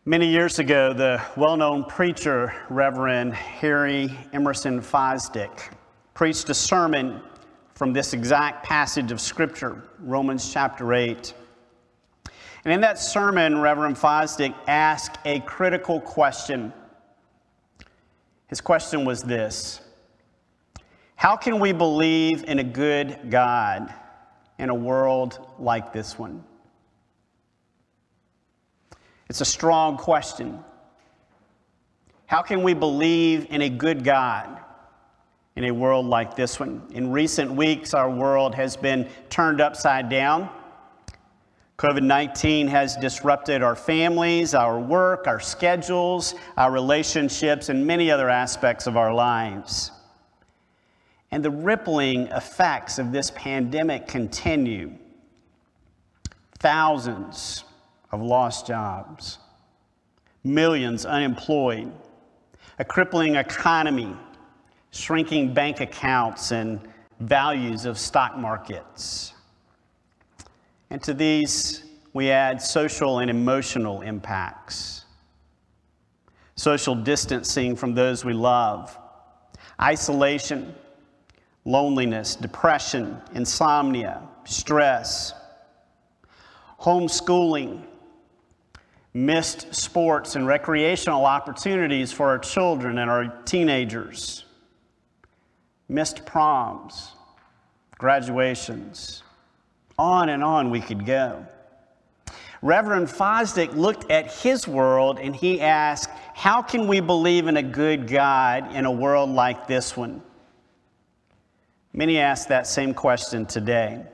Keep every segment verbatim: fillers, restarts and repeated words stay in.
Many years ago, the well-known preacher, Reverend Harry Emerson Fosdick, preached a sermon from this exact passage of Scripture, Romans chapter eight. And in that sermon, Reverend Fosdick asked a critical question. His question was this: how can we believe in a good God in a world like this one? It's a strong question. How can we believe in a good God in a world like this one? In recent weeks, our world has been turned upside down. COVID nineteen has disrupted our families, our work, our schedules, our relationships, and many other aspects of our lives. And the rippling effects of this pandemic continue. Thousands of lost jobs, millions unemployed, a crippling economy, shrinking bank accounts, and values of stock markets. And to these, we add social and emotional impacts. Social distancing from those we love, isolation, loneliness, depression, insomnia, stress, homeschooling, missed sports and recreational opportunities for our children and our teenagers, missed proms, graduations, on and on we could go. Reverend Fosdick looked at his world and he asked, how can we believe in a good God in a world like this one? Many ask that same question today.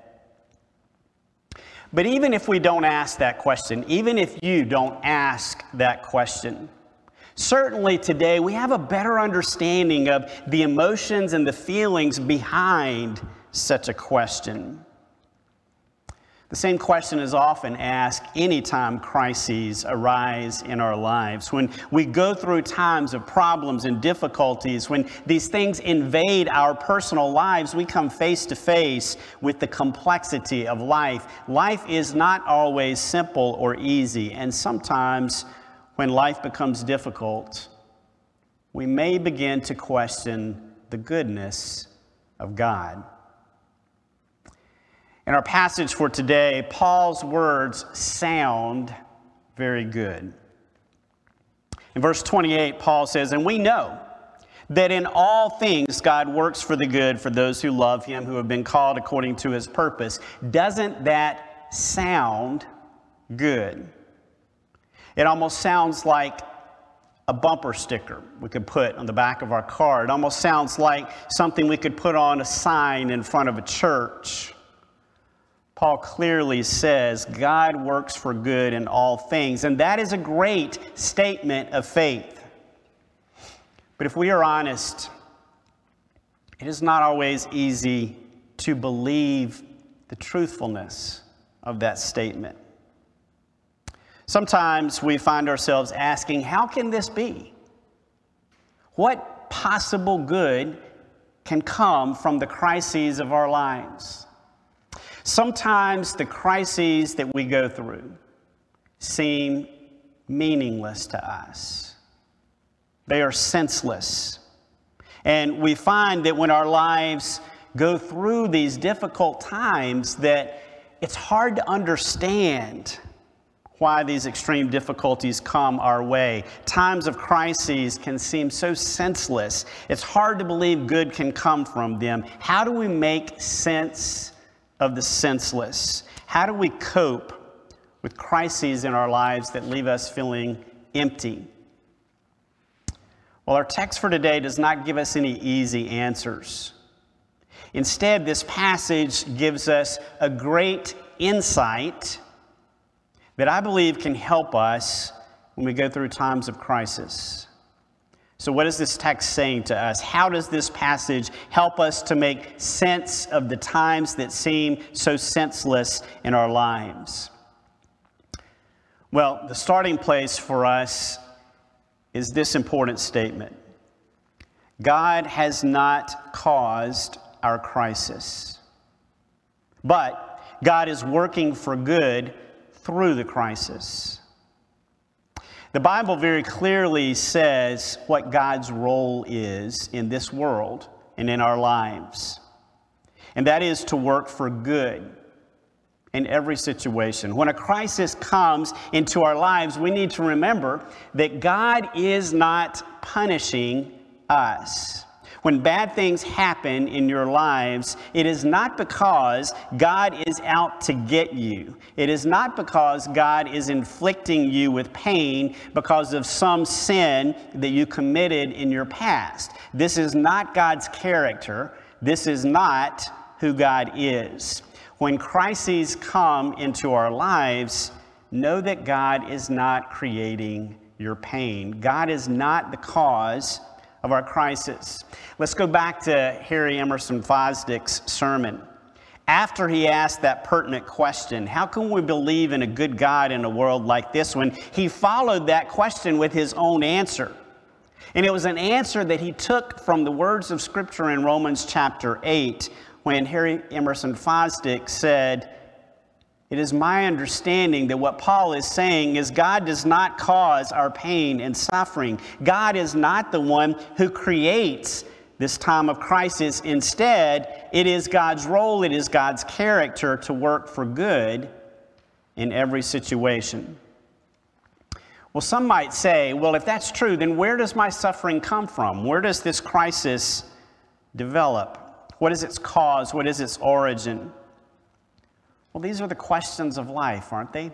But even if we don't ask that question, even if you don't ask that question, certainly today we have a better understanding of the emotions and the feelings behind such a question. The same question is often asked anytime crises arise in our lives. When we go through times of problems and difficulties, when these things invade our personal lives, we come face to face with the complexity of life. Life is not always simple or easy, and sometimes when life becomes difficult, we may begin to question the goodness of God. In our passage for today, Paul's words sound very good. In verse twenty-eight, Paul says, and we know that in all things God works for the good for those who love him, who have been called according to his purpose. Doesn't that sound good? It almost sounds like a bumper sticker we could put on the back of our car. It almost sounds like something we could put on a sign in front of a church. Paul clearly says God works for good in all things, and that is a great statement of faith. But if we are honest, it is not always easy to believe the truthfulness of that statement. Sometimes we find ourselves asking, how can this be? What possible good can come from the crises of our lives? Sometimes the crises that we go through seem meaningless to us. They are senseless. And we find that when our lives go through these difficult times, that it's hard to understand why these extreme difficulties come our way. Times of crises can seem so senseless. It's hard to believe good can come from them. How do we make sense of the senseless? How do we cope with crises in our lives that leave us feeling empty? Well, our text for today does not give us any easy answers. Instead, this passage gives us a great insight that I believe can help us when we go through times of crisis. So what is this text saying to us? How does this passage help us to make sense of the times that seem so senseless in our lives? Well, the starting place for us is this important statement. God has not caused our crisis, but God is working for good through the crisis. The Bible very clearly says what God's role is in this world and in our lives. And that is to work for good in every situation. When a crisis comes into our lives, we need to remember that God is not punishing us. When bad things happen in your lives, it is not because God is out to get you. It is not because God is inflicting you with pain because of some sin that you committed in your past. This is not God's character. This is not who God is. When crises come into our lives, know that God is not creating your pain. God is not the cause of our crisis. Let's go back to Harry Emerson Fosdick's sermon. After he asked that pertinent question, how can we believe in a good God in a world like this one? He followed that question with his own answer. And it was an answer that he took from the words of Scripture in Romans chapter eight, when Harry Emerson Fosdick said, "It is my understanding that what Paul is saying is God does not cause our pain and suffering. God is not the one who creates this time of crisis. Instead, it is God's role, it is God's character to work for good in every situation." Well, some might say, well, if that's true, then where does my suffering come from? Where does this crisis develop? What is its cause? What is its origin? Well, these are the questions of life, aren't they?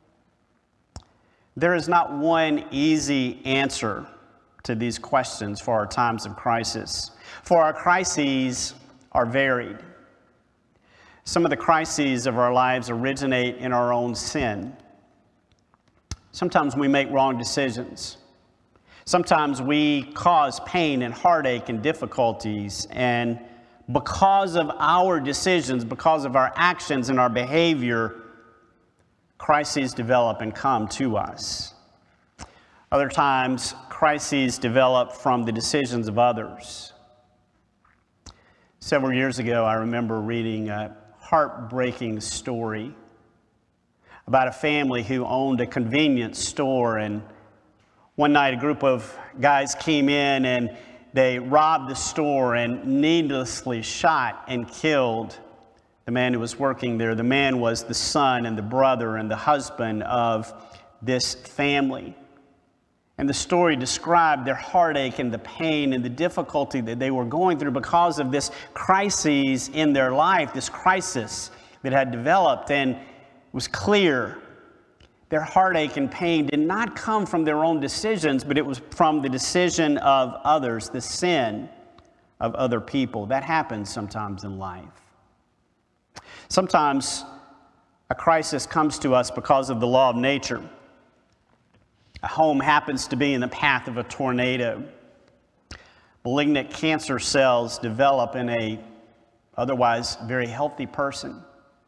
There is not one easy answer to these questions for our times of crisis. For our crises are varied. Some of the crises of our lives originate in our own sin. Sometimes we make wrong decisions. Sometimes we cause pain and heartache and difficulties, and because of our decisions, because of our actions and our behavior, crises develop and come to us. Other times, crises develop from the decisions of others. Several years ago, I remember reading a heartbreaking story about a family who owned a convenience store, and one night a group of guys came in and they robbed the store and needlessly shot and killed the man who was working there. The man was the son and the brother and the husband of this family. And the story described their heartache and the pain and the difficulty that they were going through because of this crisis in their life, this crisis that had developed. And it was clear their heartache and pain did not come from their own decisions, but it was from the decision of others, the sin of other people. That happens sometimes in life. Sometimes a crisis comes to us because of the law of nature. A home happens to be in the path of a tornado. Malignant cancer cells develop in a otherwise very healthy person.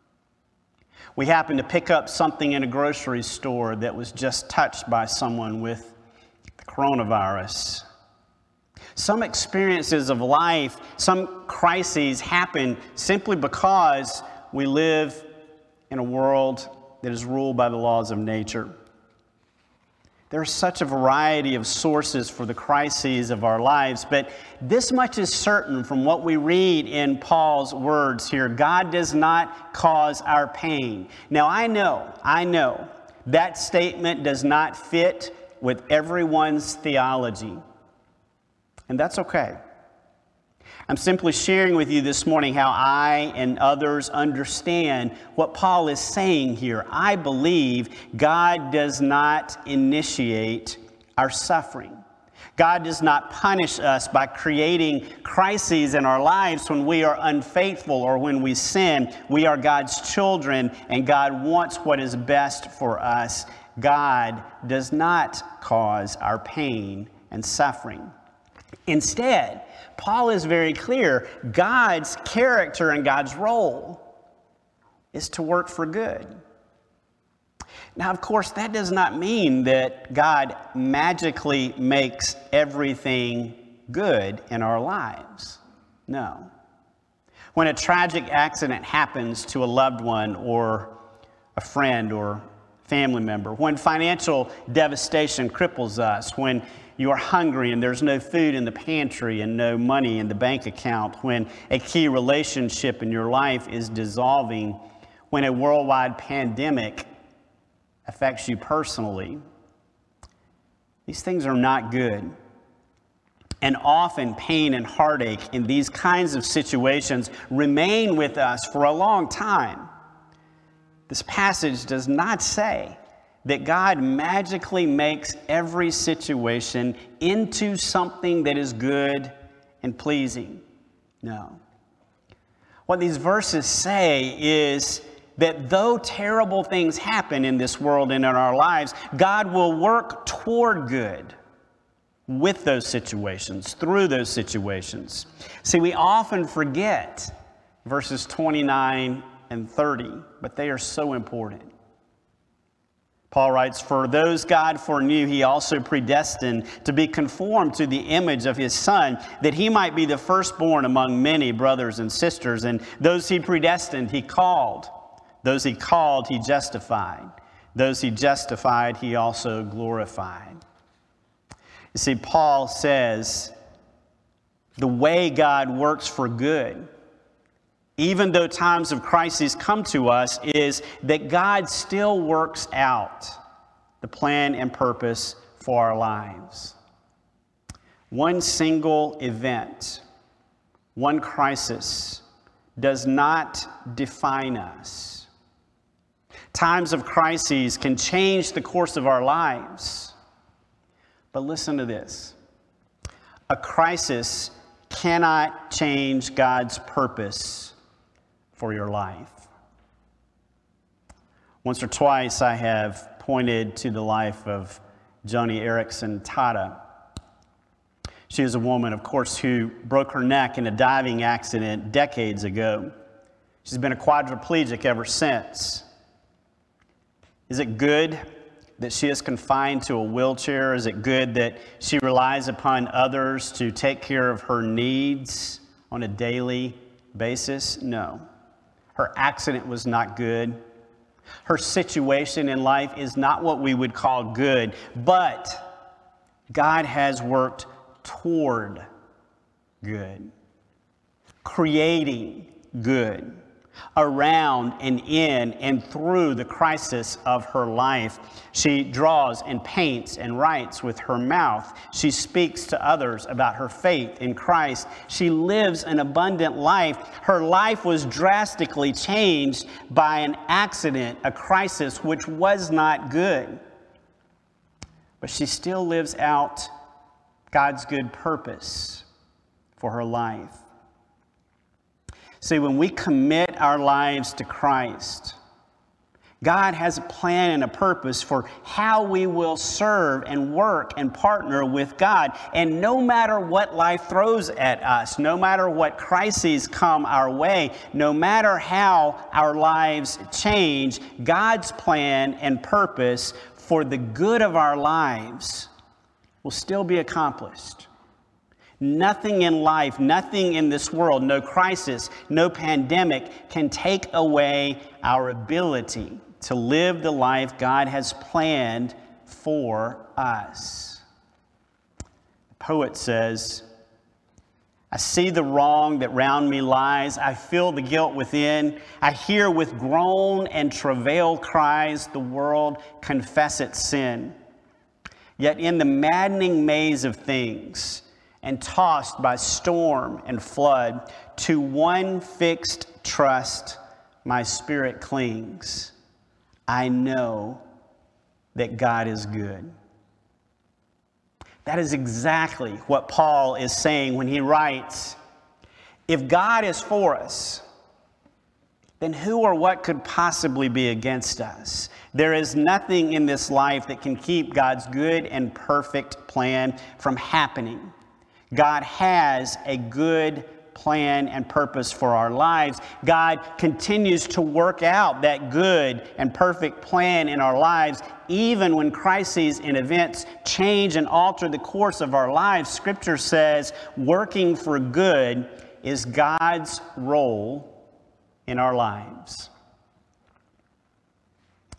We happen to pick up something in a grocery store that was just touched by someone with the coronavirus. Some experiences of life, some crises happen simply because we live in a world that is ruled by the laws of nature. There's such a variety of sources for the crises of our lives, but this much is certain from what we read in Paul's words here. God does not cause our pain. Now, I know, I know that statement does not fit with everyone's theology, and that's okay. I'm simply sharing with you this morning how I and others understand what Paul is saying here. I believe God does not initiate our suffering. God does not punish us by creating crises in our lives when we are unfaithful or when we sin. We are God's children, and God wants what is best for us. God does not cause our pain and suffering. Instead, Paul is very clear. God's character and God's role is to work for good. Now, of course, that does not mean that God magically makes everything good in our lives. No. When a tragic accident happens to a loved one or a friend or family member, when financial devastation cripples us, when you are hungry and there's no food in the pantry and no money in the bank account, when a key relationship in your life is dissolving, when a worldwide pandemic affects you personally. These things are not good. And often pain and heartache in these kinds of situations remain with us for a long time. This passage does not say that God magically makes every situation into something that is good and pleasing. No. What these verses say is that though terrible things happen in this world and in our lives, God will work toward good with those situations, through those situations. See, we often forget verses twenty-nine and thirty, but they are so important. Paul writes, "For those God foreknew, he also predestined to be conformed to the image of his Son, that he might be the firstborn among many brothers and sisters. And those he predestined, he called. Those he called, he justified. Those he justified, he also glorified." You see, Paul says the way God works for good, even though times of crisis come to us, is that God still works out the plan and purpose for our lives. One single event, one crisis, does not define us. Times of crises can change the course of our lives. But listen to this. A crisis cannot change God's purpose for your life. Once or twice I have pointed to the life of Joni Eareckson Tada. She is a woman, of course, who broke her neck in a diving accident decades ago. She's been a quadriplegic ever since. Is it good that she is confined to a wheelchair? Is it good that she relies upon others to take care of her needs on a daily basis? No. Her accident was not good. Her situation in life is not what we would call good, but God has worked toward good, creating good around and in and through the crisis of her life. She draws and paints and writes with her mouth. She speaks to others about her faith in Christ. She lives an abundant life. Her life was drastically changed by an accident, a crisis which was not good. But she still lives out God's good purpose for her life. See, when we commit our lives to Christ, God has a plan and a purpose for how we will serve and work and partner with God. And no matter what life throws at us, no matter what crises come our way, no matter how our lives change, God's plan and purpose for the good of our lives will still be accomplished. Nothing in life, nothing in this world, no crisis, no pandemic can take away our ability to live the life God has planned for us. The poet says, "I see the wrong that round me lies. I feel the guilt within. I hear with groan and travail cries the world confess its sin. Yet in the maddening maze of things, and tossed by storm and flood, to one fixed trust my spirit clings. I know that God is good." That is exactly what Paul is saying when he writes, if God is for us, then who or what could possibly be against us? There is nothing in this life that can keep God's good and perfect plan from happening. God has a good plan and purpose for our lives. God continues to work out that good and perfect plan in our lives, even when crises and events change and alter the course of our lives. Scripture says working for good is God's role in our lives.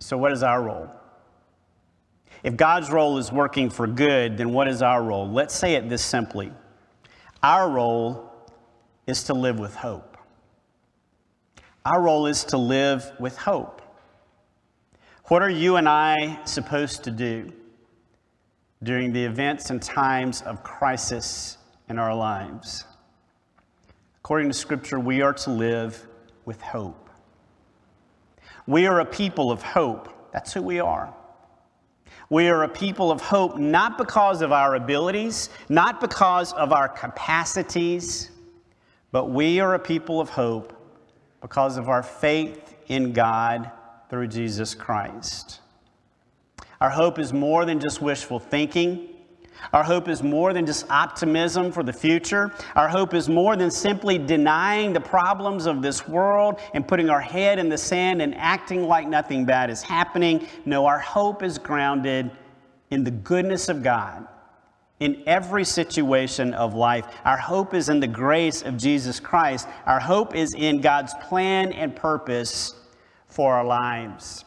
So what is our role? If God's role is working for good, then what is our role? Let's say it this simply. Our role is to live with hope. Our role is to live with hope. What are you and I supposed to do during the events and times of crisis in our lives? According to Scripture, we are to live with hope. We are a people of hope. That's who we are. We are a people of hope not because of our abilities, not because of our capacities, but we are a people of hope because of our faith in God through Jesus Christ. Our hope is more than just wishful thinking. Our hope is more than just optimism for the future. Our hope is more than simply denying the problems of this world and putting our head in the sand and acting like nothing bad is happening. No, our hope is grounded in the goodness of God in every situation of life. Our hope is in the grace of Jesus Christ. Our hope is in God's plan and purpose for our lives.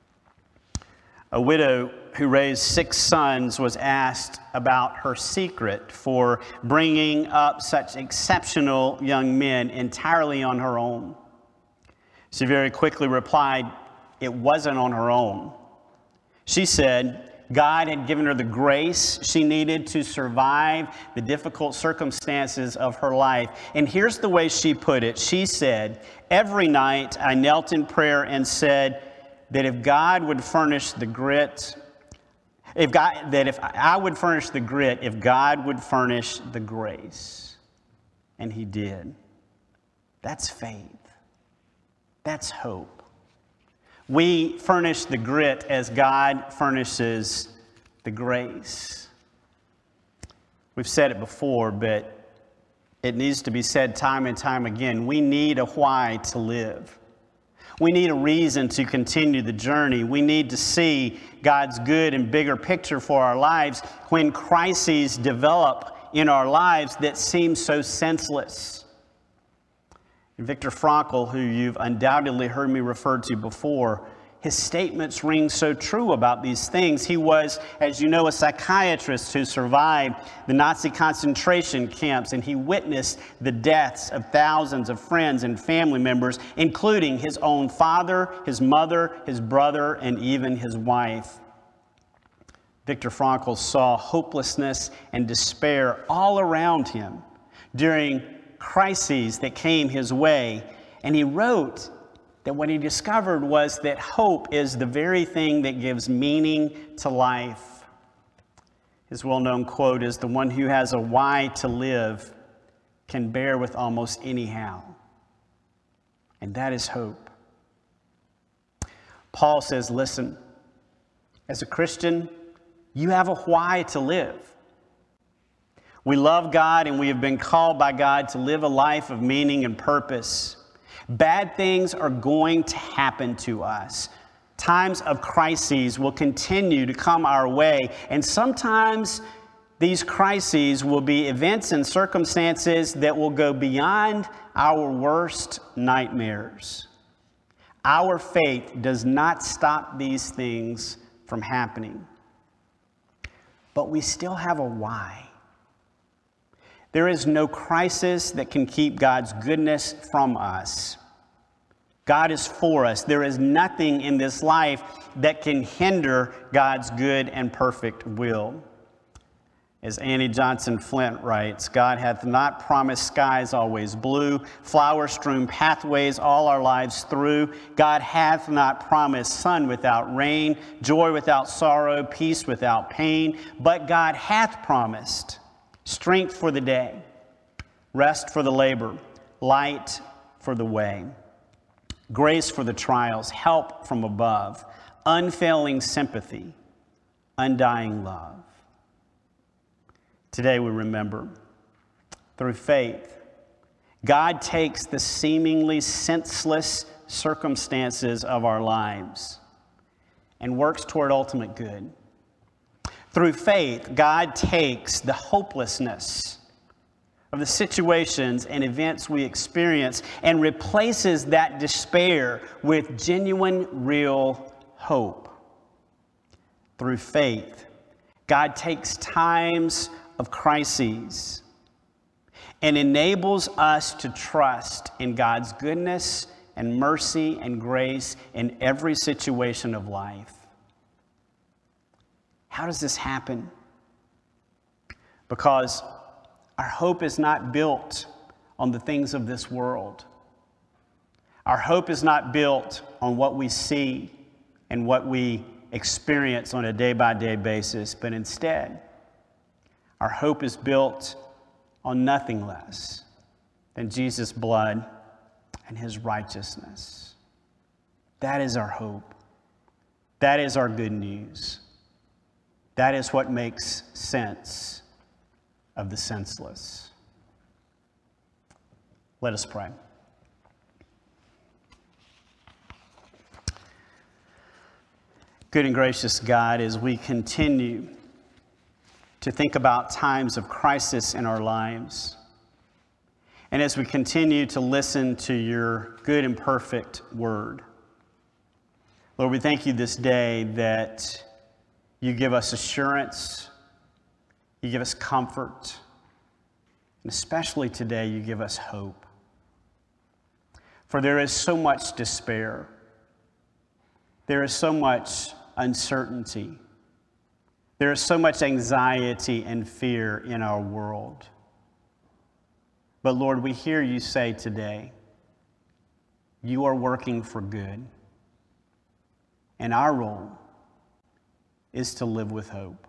A widow who raised six sons was asked about her secret for bringing up such exceptional young men entirely on her own. She very quickly replied, it wasn't on her own. She said God had given her the grace she needed to survive the difficult circumstances of her life. And here's the way she put it. She said, every night I knelt in prayer and said that if God would furnish the grit, If God, that if I would furnish the grit, if God would furnish the grace. And He did. That's faith. That's hope. We furnish the grit as God furnishes the grace. We've said it before, but it needs to be said time and time again. We need a why to live. We need a reason to continue the journey. We need to see God's good and bigger picture for our lives when crises develop in our lives that seem so senseless. Viktor Frankl, who you've undoubtedly heard me refer to before, his statements ring so true about these things. He was, as you know, a psychiatrist who survived the Nazi concentration camps, and he witnessed the deaths of thousands of friends and family members, including his own father, his mother, his brother, and even his wife. Viktor Frankl saw hopelessness and despair all around him during crises that came his way, and he wrote that what he discovered was that hope is the very thing that gives meaning to life. His well-known quote is, the one who has a why to live can bear with almost any how. And that is hope. Paul says, listen, as a Christian, you have a why to live. We love God and we have been called by God to live a life of meaning and purpose. Bad things are going to happen to us. Times of crises will continue to come our way, and sometimes these crises will be events and circumstances that will go beyond our worst nightmares. Our faith does not stop these things from happening, but we still have a why. There is no crisis that can keep God's goodness from us. God is for us. There is nothing in this life that can hinder God's good and perfect will. As Annie Johnson Flint writes, God hath not promised skies always blue, flower-strewn pathways all our lives through. God hath not promised sun without rain, joy without sorrow, peace without pain. But God hath promised strength for the day, rest for the labor, light for the way, grace for the trials, help from above, unfailing sympathy, undying love. Today we remember, through faith, God takes the seemingly senseless circumstances of our lives and works toward ultimate good. Through faith, God takes the hopelessness of the situations and events we experience and replaces that despair with genuine, real hope. Through faith, God takes times of crises and enables us to trust in God's goodness and mercy and grace in every situation of life. How does this happen? Because our hope is not built on the things of this world. Our hope is not built on what we see and what we experience on a day-by-day basis, but instead, our hope is built on nothing less than Jesus' blood and his righteousness. That is our hope. That is our good news. That is what makes sense of the senseless. Let us pray. Good and gracious God, as we continue to think about times of crisis in our lives, and as we continue to listen to your good and perfect word, Lord, we thank you this day that you give us assurance, you give us comfort, and especially today, you give us hope. For there is so much despair. There is so much uncertainty. There is so much anxiety and fear in our world. But Lord, we hear you say today, you are working for good. And our role is to live with hope.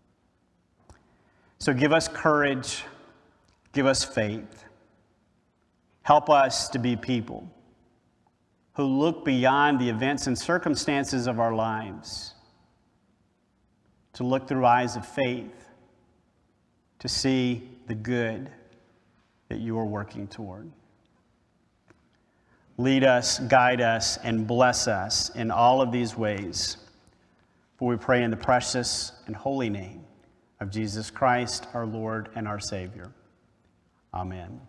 So give us courage, give us faith. Help us to be people who look beyond the events and circumstances of our lives, to look through eyes of faith, to see the good that you are working toward. Lead us, guide us, and bless us in all of these ways. For we pray in the precious and holy name of Jesus Christ, our Lord and our Savior. Amen.